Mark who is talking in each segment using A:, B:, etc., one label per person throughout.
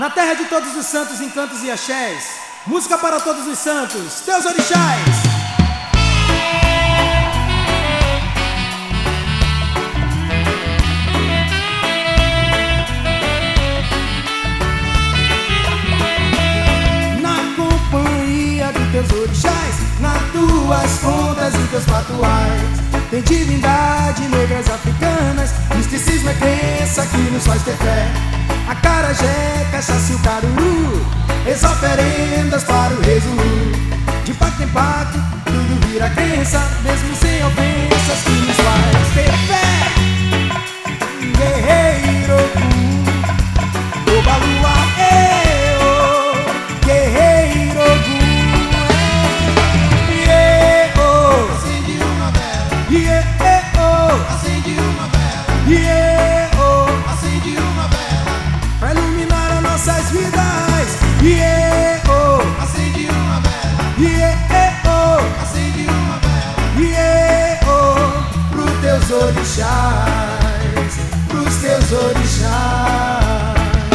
A: Na terra de todos os santos, encantos e axés, música para todos os santos, teus orixás. Na companhia dos teus orixás, nas tuas contas e teus patuais, tem divindade, negras africanas, misticismo é crença que nos faz ter fé. Acarajé, cachaça e o caruru, ex oferendas para o rei Zulu. De pacto em pacto, tudo vira crença, mesmo sem ofensas que nos faz ter fé. Guerreiro, Obalua, guerreiro,
B: acende uma vela,
A: acende uma vela,
B: acende uma vela,
A: pra iluminar as nossas vidas.
B: acende uma vela,
A: Acende uma
B: vela,
A: pros teus orixás, pros teus orixás.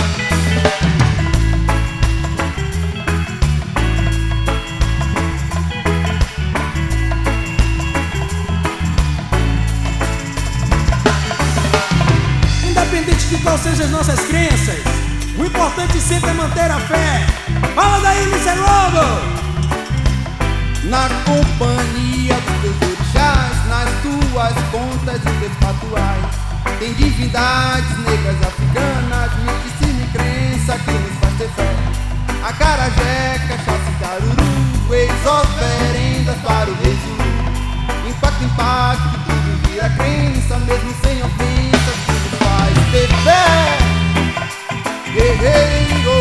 A: Independente de qual sejam as nossas crenças, o importante sempre é manter a fé. Fala daí, Mr. Lobo!
B: na companhia dos teus orixás, nas tuas contas e teus patuais, tem divindades negras africanas, misticismo e crença que nos faz ter fé. Acarajé, cachaça e caruru, ex oferendas para o rei Zulu. Impacto em pacto, tudo vira crença, mesmo sem ofensas que nos faz ter fé. Guerreiro,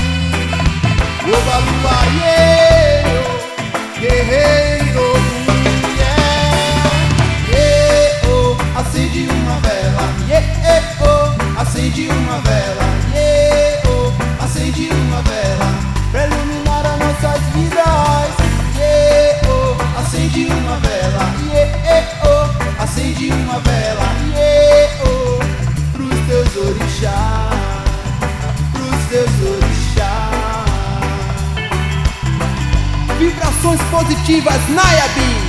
B: Obalua, guerreiro, acende uma vela, acende uma vela, acende uma vela, pra iluminar as nossas vidas. Acende uma vela, acende uma vela, pros teus orixás, pros teus orixás. Vibrações positivas, Nayabim.